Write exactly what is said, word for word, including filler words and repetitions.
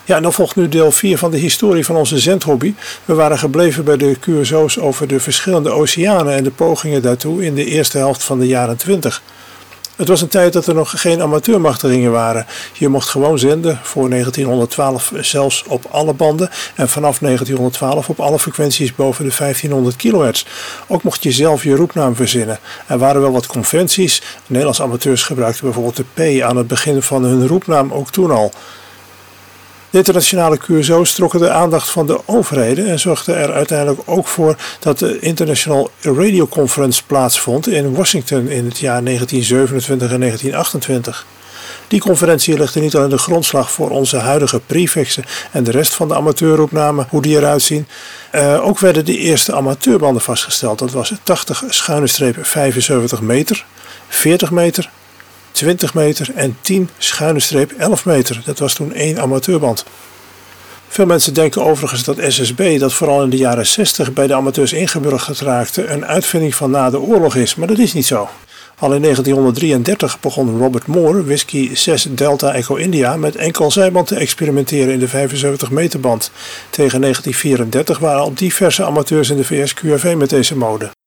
Ja, en dan volgt nu deel vier van de historie van onze zendhobby. We waren gebleven bij de Q S O's over de verschillende oceanen en de pogingen daartoe in de eerste helft van de jaren twintig. Het was een tijd dat er nog geen amateurmachtigingen waren. Je mocht gewoon zenden, voor negentienhonderdtwaalf zelfs op alle banden en vanaf negentienhonderdtwaalf op alle frequenties boven de vijftienhonderd kilohertz. Ook mocht je zelf je roepnaam verzinnen. Er waren wel wat conventies. Nederlandse amateurs gebruikten bijvoorbeeld de P aan het begin van hun roepnaam ook toen al. De internationale Q S O's trokken de aandacht van de overheden en zorgden er uiteindelijk ook voor dat de International Radio Conference plaatsvond in Washington in het jaar negentien zevenentwintig en negentien achtentwintig. Die conferentie legde niet alleen de grondslag voor onze huidige prefixen en de rest van de amateurroepnamen, hoe die eruit zien. Uh, ook werden de eerste amateurbanden vastgesteld. Dat was tachtig schuine streep vijfenzeventig meter, veertig meter, twintig meter en tien schuine streep elf meter. Dat was toen één amateurband. Veel mensen denken overigens dat S S B, dat vooral in de jaren zestig bij de amateurs ingeburgerd raakte, een uitvinding van na de oorlog is, maar dat is niet zo. Al in negentienhonderddrieëndertig begon Robert Moore, Whiskey zes Delta Echo India, met enkel zijband te experimenteren in de vijfenzeventig meter band. Tegen negentien vierendertig waren al diverse amateurs in de V S Q R V met deze mode.